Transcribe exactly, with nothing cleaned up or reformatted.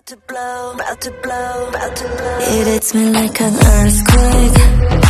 to blow, about to blow, about to blow. It hits me like an earthquake.